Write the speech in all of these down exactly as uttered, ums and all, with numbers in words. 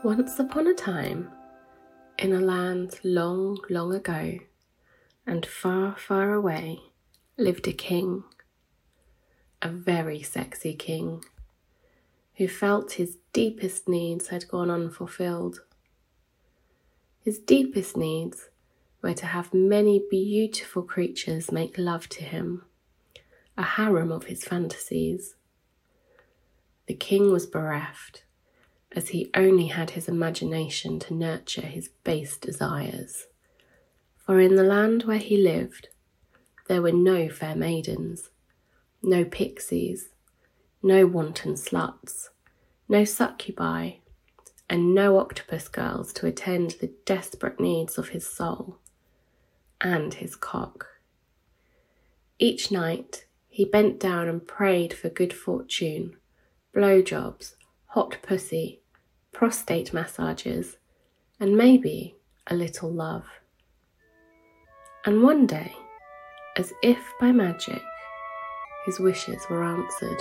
Once upon a time, in a land long, long ago, and far, far away, lived a king, a very sexy king, who felt his deepest needs had gone unfulfilled. His deepest needs were to have many beautiful creatures make love to him, a harem of his fantasies. The king was bereft, as he only had his imagination to nurture his base desires. For in the land where he lived, there were no fair maidens, no pixies, no wanton sluts, no succubi, and no octopus girls to attend the desperate needs of his soul and his cock. Each night he bent down and prayed for good fortune, blowjobs, hot pussy, prostate massages, and maybe a little love. And one day, as if by magic, his wishes were answered.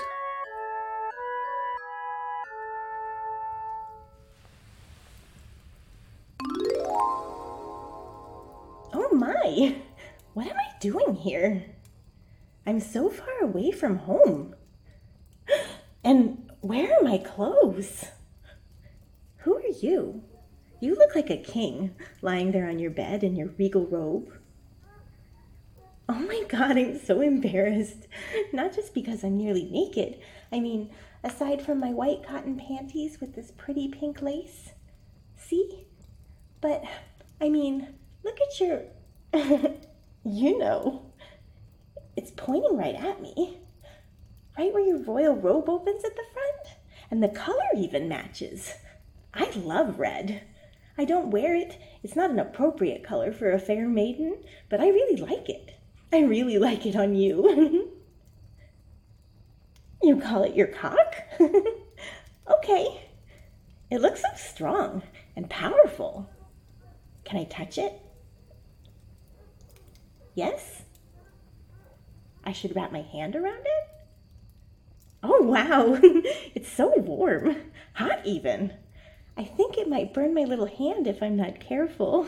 Oh my! What am I doing here? I'm so far away from home. And where are my clothes? Who are you? You look like a king, lying there on your bed in your regal robe. Oh my god, I'm so embarrassed. Not just because I'm nearly naked. I mean, aside from my white cotton panties with this pretty pink lace. See? But, I mean, look at your... you know. It's pointing right at me. Right where your royal robe opens at the front. And the color even matches. I love red. I don't wear it. It's not an appropriate color for a fair maiden, but I really like it. I really like it on you. You call it your cock? Okay. It looks so strong and powerful. Can I touch it? Yes? I should wrap my hand around it? Oh, wow. It's so warm. Hot even. I think it might burn my little hand if I'm not careful.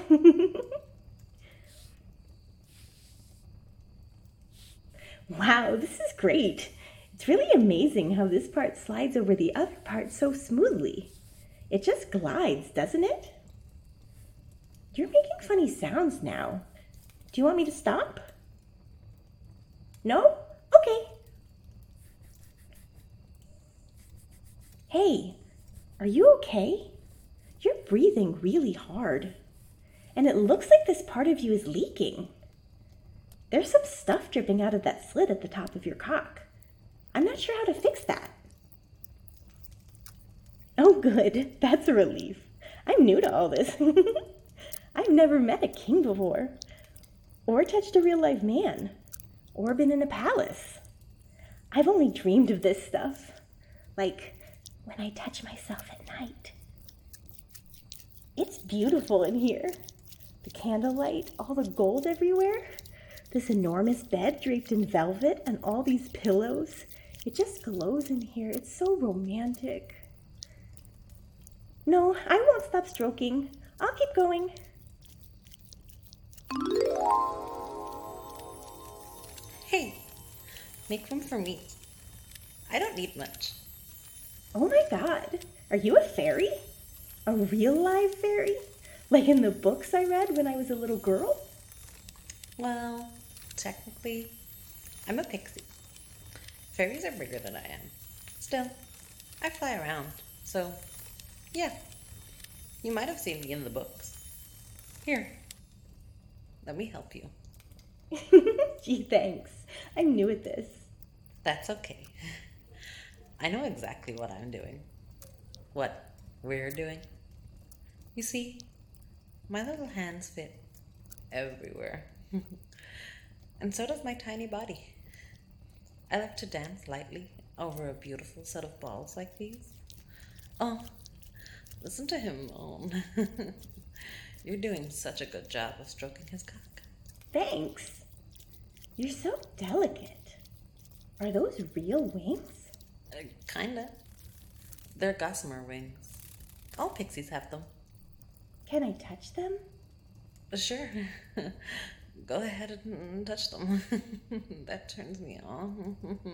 Wow, this is great. It's really amazing how this part slides over the other part so smoothly. It just glides, doesn't it? You're making funny sounds now. Do you want me to stop? No? Okay. Hey, are you okay? You're breathing really hard. And it looks like this part of you is leaking. There's some stuff dripping out of that slit at the top of your cock. I'm not sure how to fix that. Oh, good. That's a relief. I'm new to all this. I've never met a king before, or touched a real live man, or been in a palace. I've only dreamed of this stuff, like when I touch myself at night. It's beautiful in here. The candlelight, all the gold everywhere. This enormous bed draped in velvet and all these pillows. It just glows in here. It's so romantic. No, I won't stop stroking. I'll keep going. Hey, make room for me. I don't need much. Oh my god, are you a fairy? A real live fairy? Like in the books I read when I was a little girl? Well, technically, I'm a pixie. Fairies are bigger than I am. Still, I fly around, so yeah, you might have seen me in the books. Here, let me help you. Gee, thanks. I'm new at this. That's okay. I know exactly what I'm doing. What we're doing. You see, my little hands fit everywhere. And so does my tiny body. I like to dance lightly over a beautiful set of balls like these. Oh, listen to him moan. You're doing such a good job of stroking his cock. Thanks. You're so delicate. Are those real wings? Uh, kinda. They're gossamer wings. All pixies have them. Can I touch them? Sure. Go ahead and touch them. That turns me on.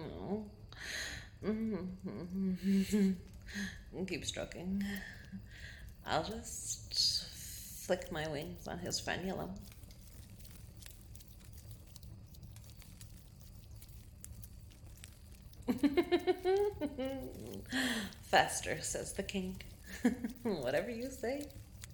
Keep stroking. I'll just flick my wings on his frenulum. Faster, says the king. Whatever you say.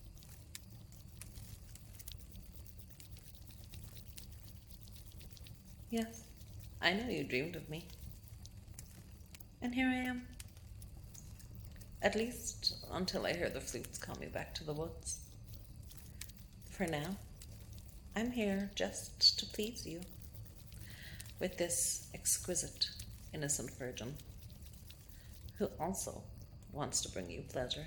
Yes, I know you dreamed of me. And here I am. At least until I hear the flutes call me back to the woods. For now, I'm here just to please you with this exquisite, innocent virgin who also wants to bring you pleasure.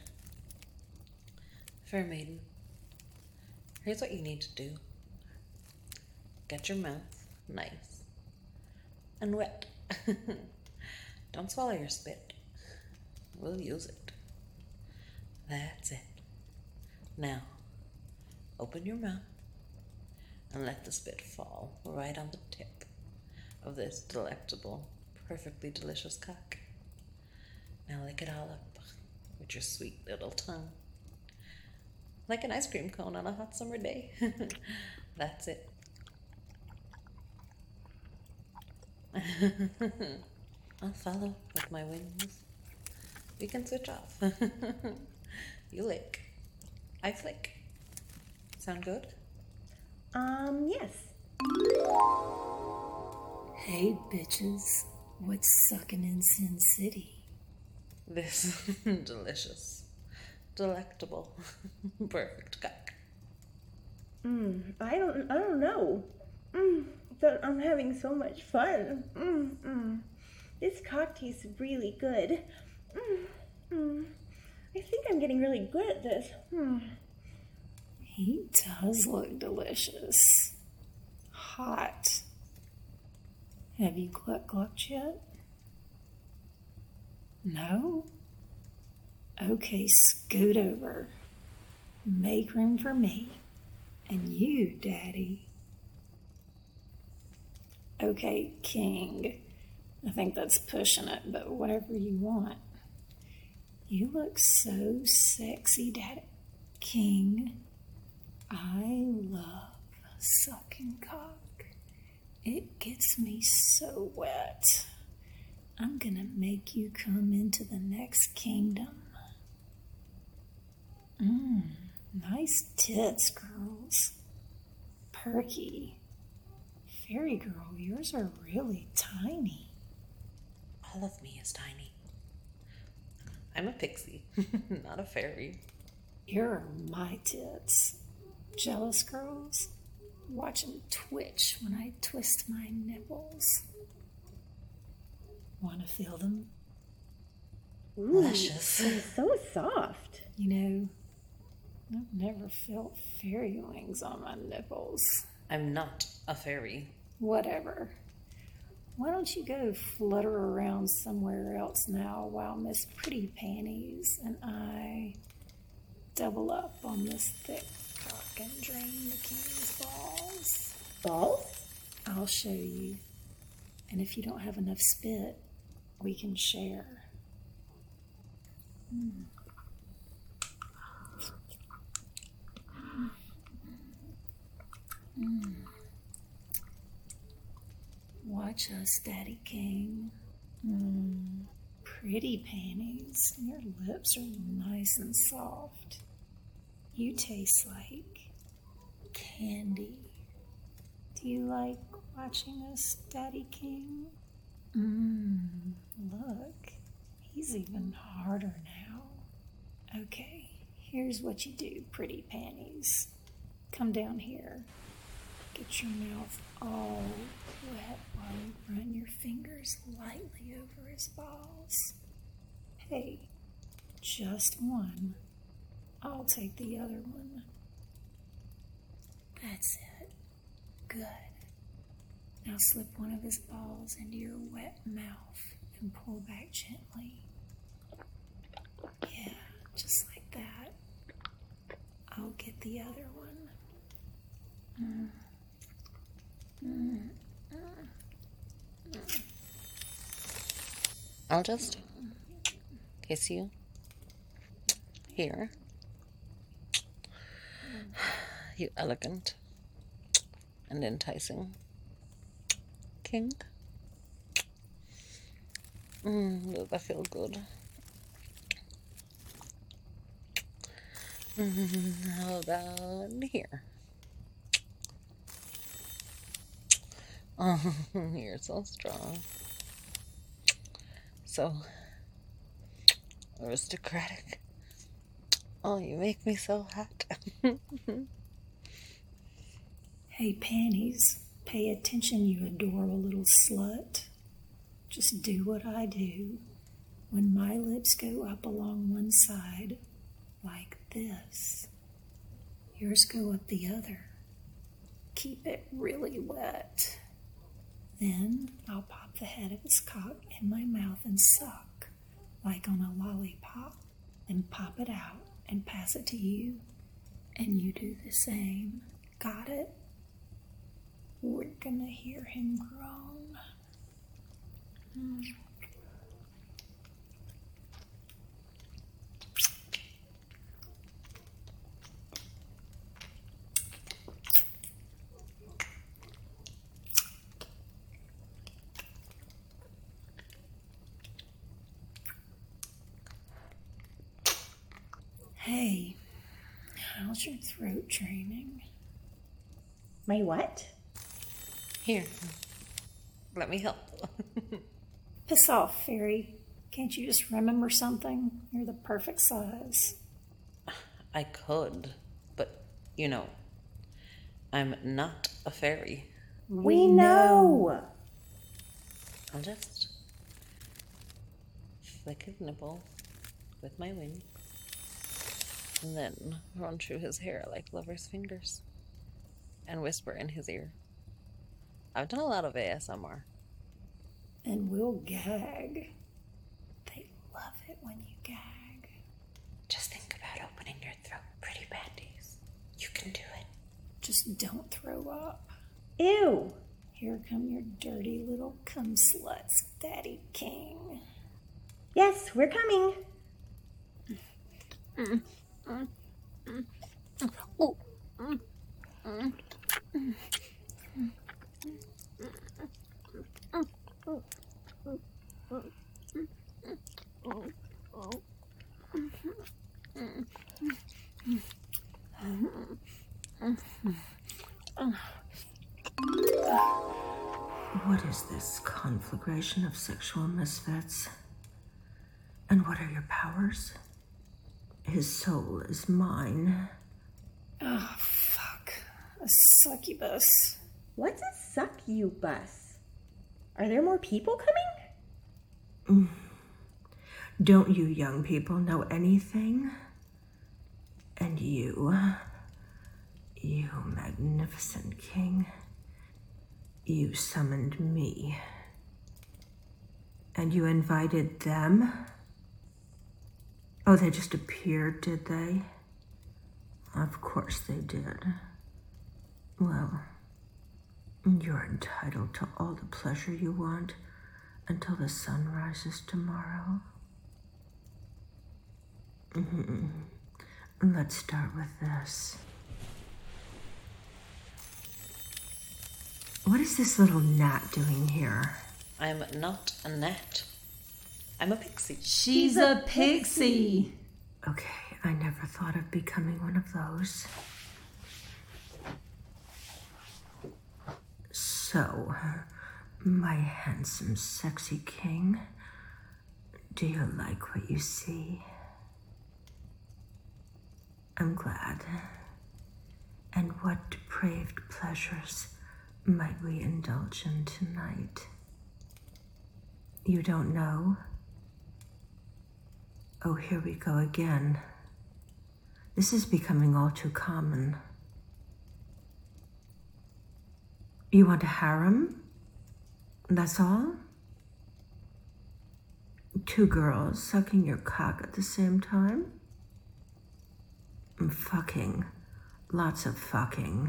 Fair maiden, here's what you need to do. Get your mouth nice and wet. Don't swallow your spit. We'll use it. That's it. Now, open your mouth and let the spit fall right on the tip of this delectable, perfectly delicious cock. Now lick it all up with your sweet little tongue. Like an ice cream cone on a hot summer day. That's it. I'll follow with my wings. We can switch off. You lick. I flick. Sound good? Um, yes. Hey, bitches. What's sucking in Sin City? This delicious, delectable, perfect cock. Mm, I don't, I don't know. Mm, but I'm having so much fun. Mm, mm. This cock tastes really good. Mm, mm. I think I'm getting really good at this. Mm. He does look delicious. Hot. Have you gluck glucked yet? No? Okay, scoot over. Make room for me. And you, Daddy. Okay, King. I think that's pushing it, but whatever you want. You look so sexy, Daddy. King, I love sucking cock. It gets me so wet. I'm gonna make you come into the next kingdom. Mmm, nice tits, girls. Perky. Fairy girl, yours are really tiny. All of me is tiny. I'm a pixie, not a fairy. Here are my tits. Jealous girls? Watch them twitch when I twist my nipples. Want to feel them? Ooh, Luscious. they're so soft. You know, I've never felt fairy wings on my nipples. I'm not a fairy. Whatever. Why don't you go flutter around somewhere else now while Miss Pretty Panties and I double up on this thick cock and drain the king's balls? Balls? I'll show you. And if you don't have enough spit, we can share. Mm. Mm. Watch us, Daddy King. Mm. Pretty panties. Your lips are nice and soft. You taste like candy. Do you like watching us, Daddy King? Mmm, look. He's even harder now. Okay, here's what you do, Pretty Panties. Come down here. Get your mouth all wet while you run your fingers lightly over his balls. Hey, just one. I'll take the other one. That's it. Good. Now slip one of his balls into your wet mouth and pull back gently. Yeah, just like that. the other one. Mm. Mm. Mm. I'll just kiss you here. You elegant and enticing king. Mm, does that feel good? Mm, how about here? Oh, you're so strong. So aristocratic. Oh, you make me so hot. Hey, Panties, pay attention, you adorable little slut. Just do what I do. When my lips go up along one side, like this, yours go up the other. Keep it really wet. Then I'll pop the head of his cock in my mouth and suck, like on a lollipop, and pop it out and pass it to you. And you do the same. Got it? We're gonna hear him groan. Mm. Hey, how's your throat training? My what? Here, let me help. Piss off, Fairy. Can't you just remember something? You're the perfect size. I could, but you know, I'm not a fairy. We know. I'll just flick his nipple with my wing and then run through his hair like lovers' fingers and whisper in his ear. I've done a lot of A S M R. And we'll gag. They love it when you gag. Just think about opening your throat, pretty panties. You can do it. Just don't throw up. Ew. Here come your dirty little cum sluts, Daddy King. Yes, we're coming. Mm, mm, mm, mm. Oh, mm, mm, mm. What is this conflagration of sexual misfits? And what are your powers? His soul is mine. Oh, fuck. A succubus. What's a succubus? Are there more people coming? Don't you young people know anything? And you, you magnificent king, you summoned me. And you invited them? Oh, they just appeared, did they? Of course they did. Well, you're entitled to all the pleasure you want until the sun rises tomorrow. Mm-hmm. Let's start with this. What is this little gnat doing here? I'm not a gnat. I'm a pixie. She's a pixie. Okay, I never thought of becoming one of those. So, my handsome, sexy king, do you like what you see? I'm glad. And what depraved pleasures might we indulge in tonight? You don't know? Oh, here we go again. This is becoming all too common. You want a harem? That's all? Two girls sucking your cock at the same time? Fucking Lots of fucking.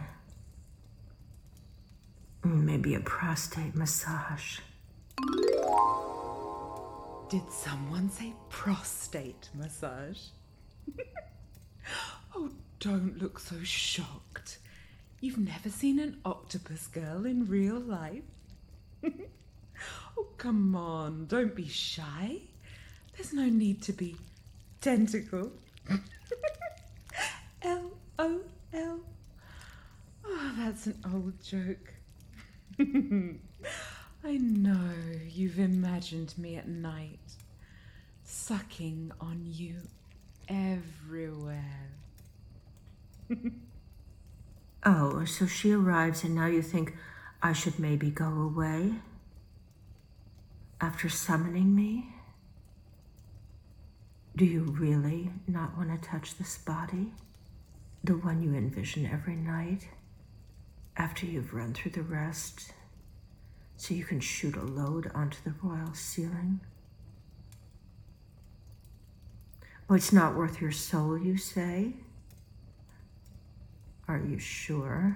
Maybe a prostate massage. Did someone say prostate massage? Oh, don't look so shocked. You've never seen an octopus girl in real life? Oh, come on, don't be shy. There's no need to be tentacle. L O L. Oh, that's an old joke. I know you've imagined me at night, sucking on you everywhere. Oh, so she arrives and now you think I should maybe go away? After summoning me? Do you really not want to touch this body? The one you envision every night? After you've run through the rest, so you can shoot a load onto the royal ceiling? Oh, it's not worth your soul, you say? Are you sure?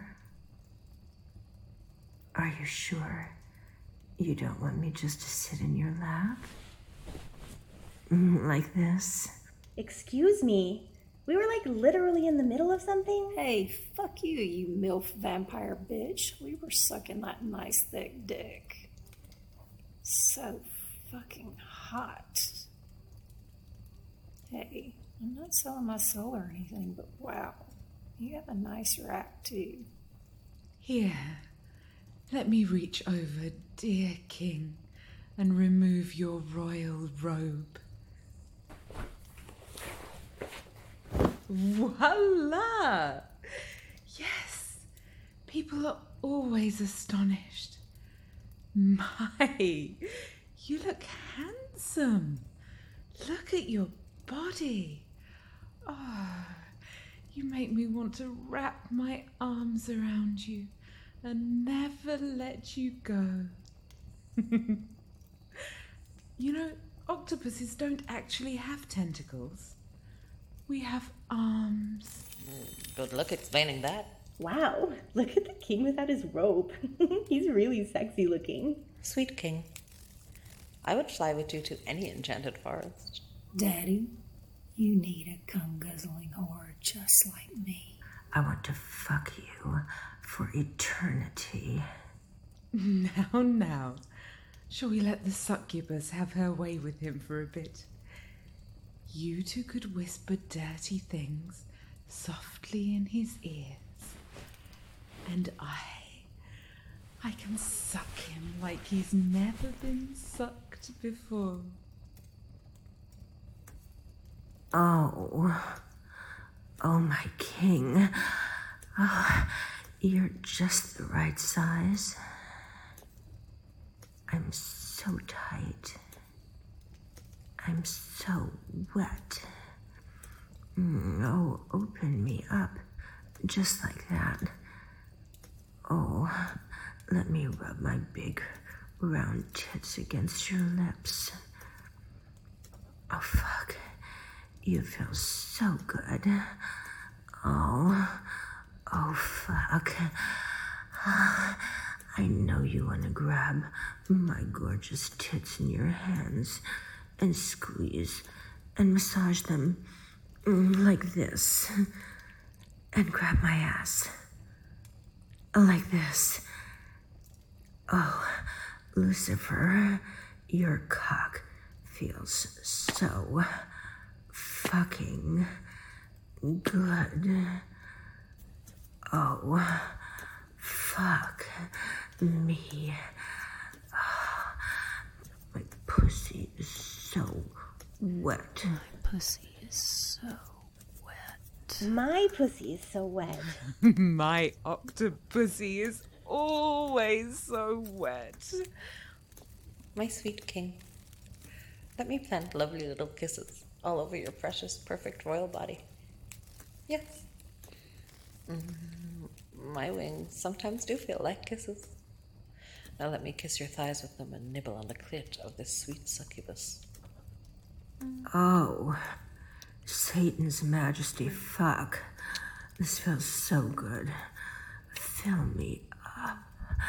Are you sure you don't want me just to sit in your lap? Mm, like this? Excuse me. We were like literally in the middle of something. Hey, fuck you, you MILF vampire bitch. We were sucking that nice thick dick. So fucking hot. Hey, I'm not selling my soul or anything, but wow, you have a nice rack too. Here, let me reach over, dear king, and remove your royal robe. Voila! Yes, people are always astonished. My, you look handsome. Look at your body. Oh, you make me want to wrap my arms around you and never let you go. You know, octopuses don't actually have tentacles. We have arms. Good luck explaining that. Wow, look at the king without his robe. He's really sexy looking. Sweet king, I would fly with you to any enchanted forest. Daddy, you need a cum-guzzling whore just like me. I want to fuck you for eternity. Now, now. Shall we let the succubus have her way with him for a bit? You two could whisper dirty things softly in his ears. And I, I can suck him like he's never been sucked before. Oh, oh my king. Oh, you're just the right size. I'm so tight. I'm so wet. Mm, oh, open me up, just like that. Oh, let me rub my big round tits against your lips. Oh, fuck. You feel so good. Oh, oh, fuck. I know you want to grab my gorgeous tits in your hands and squeeze and massage them like this. And grab my ass like this. Oh, Lucifer, your cock feels so fucking good. Oh, fuck me. Oh, my pussy is so wet. My pussy is so wet. My pussy is so wet. My octopussy is always so wet. My sweet king, let me plant lovely little kisses all over your precious, perfect royal body. Yes. Mm, my wings sometimes do feel like kisses. Now let me kiss your thighs with them and nibble on the clit of this sweet succubus. Oh, Satan's majesty, fuck. This feels so good. Fill me up.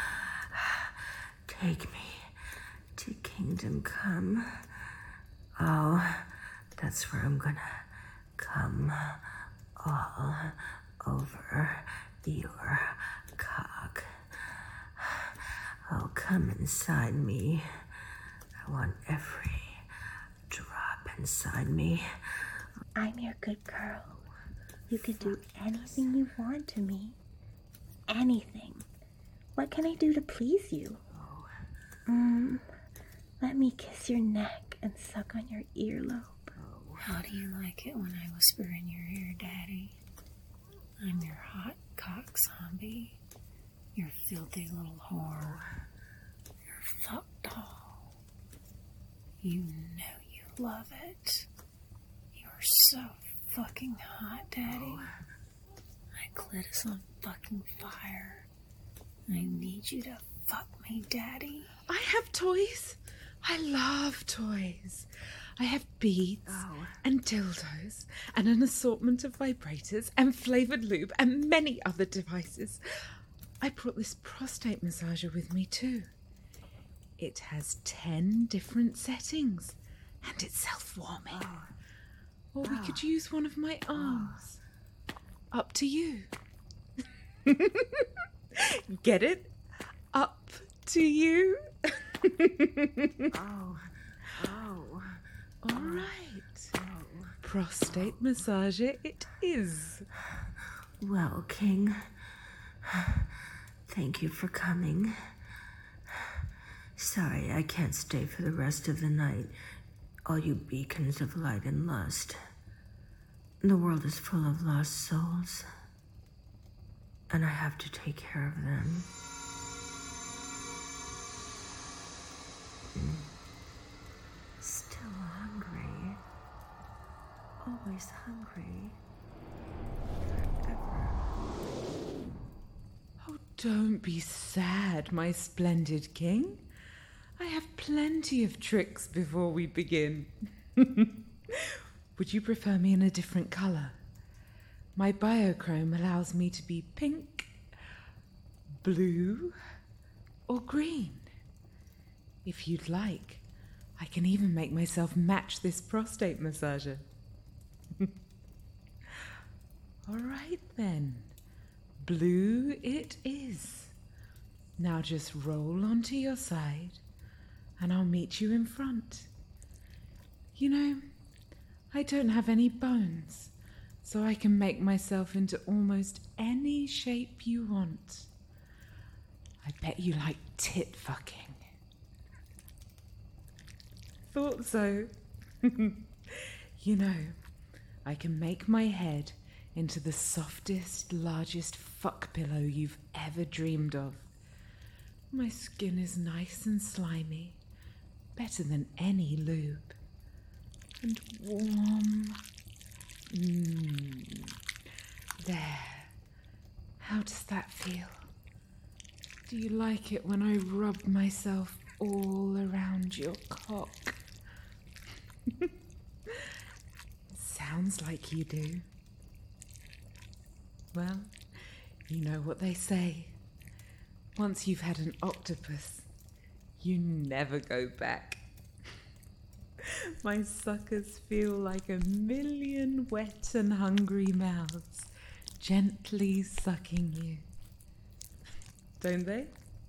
Take me to Kingdom Come. Oh, that's where I'm gonna come all over your cock. Oh, come inside me. I want every drop inside me. I'm your good girl. You can do anything you want to me. Anything. What can I do to please you? Mm, let me kiss your neck and suck on your earlobe. How do you like it when I whisper in your ear, Daddy? I'm your hot cock zombie. Your filthy little whore. Your fuck doll. You know you love it. You're so fucking hot, Daddy. My clit is on fucking fire. I need you to fuck me, Daddy. I have toys. I love toys. I have beads Oh. and dildos and an assortment of vibrators and flavoured lube and many other devices. I brought this prostate massager with me too. It has ten different settings and it's self-warming. Or we could use one of my arms. Up to you. Get it? Up to you. Oh. Oh. All right. Prostate massager it is. Well, King, thank you for coming. Sorry, I can't stay for the rest of the night. All you beacons of light and lust. The world is full of lost souls, and I have to take care of them. Mm. Still hungry. Always hungry. Forever. Oh, don't be sad, my splendid king. I have plenty of tricks before we begin. Would you prefer me in a different colour? My biochrome allows me to be pink, blue, or green. If you'd like, I can even make myself match this prostate massager. All right then, blue it is. Now just roll onto your side and I'll meet you in front. You know, I don't have any bones, so I can make myself into almost any shape you want. I bet you like tit fucking. Thought so. You know, I can make my head into the softest, largest fuck pillow you've ever dreamed of. My skin is nice and slimy, better than any lube. And warm. Mmm. There. How does that feel? Do you like it when I rub myself all around your cock? Sounds like you do. Well, you know what they say. Once you've had an octopus, you never go back. My suckers feel like a million wet and hungry mouths gently sucking you. Don't they?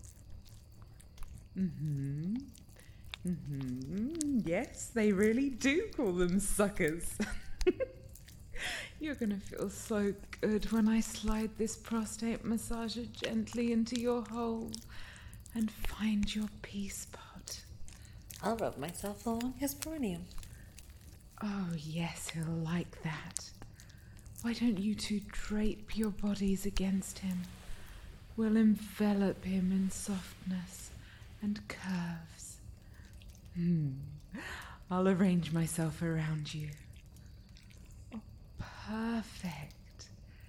Mm-hmm. Mm-hmm. Yes, they really do call them suckers. You're gonna feel so good when I slide this prostate massager gently into your hole and find your peace pot. I'll rub myself along his perineum. Oh, yes, he'll like that. Why don't you two drape your bodies against him? We'll envelop him in softness and curves. Hmm. I'll arrange myself around you. Oh, perfect.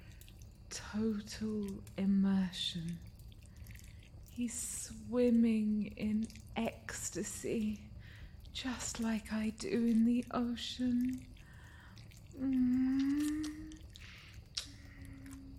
Total immersion. He's swimming in ecstasy, just like I do in the ocean. Mm.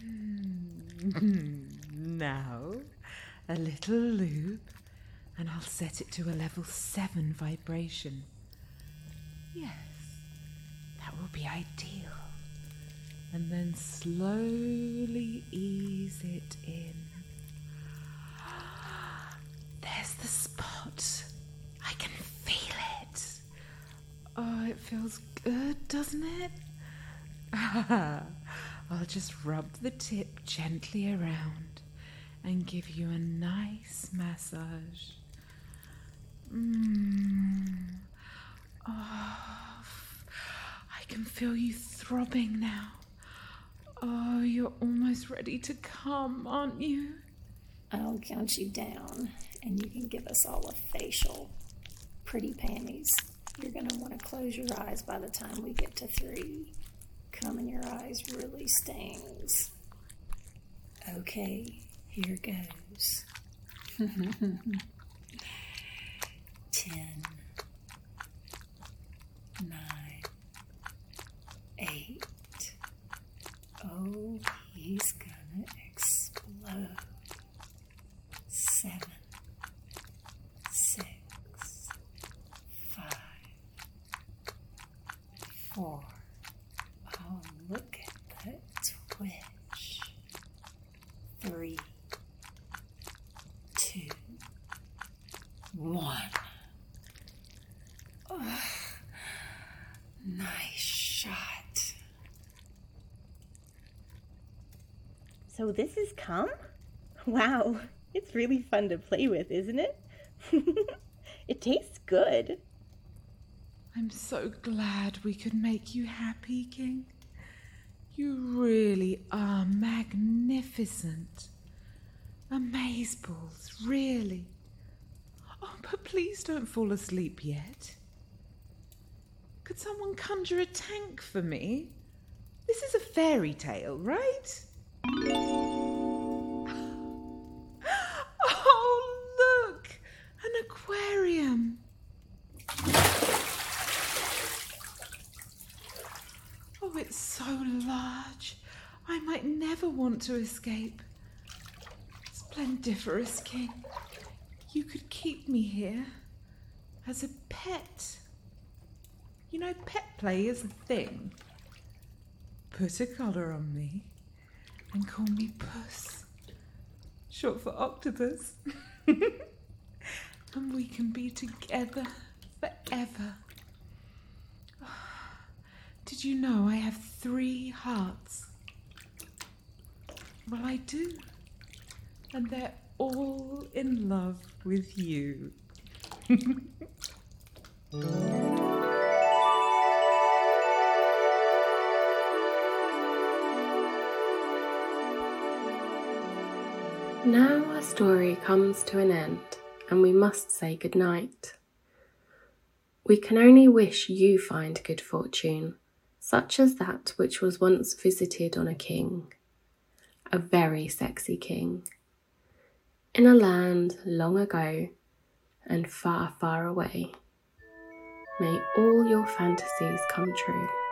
Now, a little loop, and I'll set it to a level seven vibration. Yes, that will be ideal. And then slowly ease it in. There's the spot. I can feel it. Oh, it feels good, doesn't it? I'll just rub the tip gently around and give you a nice massage. Mm. Oh, I can feel you throbbing now. Oh, you're almost ready to come, aren't you? I'll count you down, and you can give us all a facial. Pretty panties. You're going to want to close your eyes by the time we get to three. Cum in your eyes really stings. Okay, here goes. Ten, nine, eight. Oh, he's gonna explode. Seven, six, five, four. Oh, look at that twitch. Three, two, one. Oh, nice shot. So this is cum? Wow, it's really fun to play with, isn't it? It tastes good. I'm so glad we could make you happy, King. You really are magnificent. Amazeballs, really. Oh, but please don't fall asleep yet. Could someone conjure a tank for me? This is a fairy tale, right? Oh, look! An aquarium. Oh, it's so large. I might never want to escape. Splendiferous King, you could keep me here as a pet. You know, pet play is a thing. Put a collar on me and call me Puss, short for octopus. And we can be together forever. Did you know I have three hearts? Well, I do. And they're all in love with you. Now our story comes to an end, and we must say goodnight. We can only wish you find good fortune, such as that which was once visited on a king, a very sexy king, in a land long ago and far, far away. May all your fantasies come true.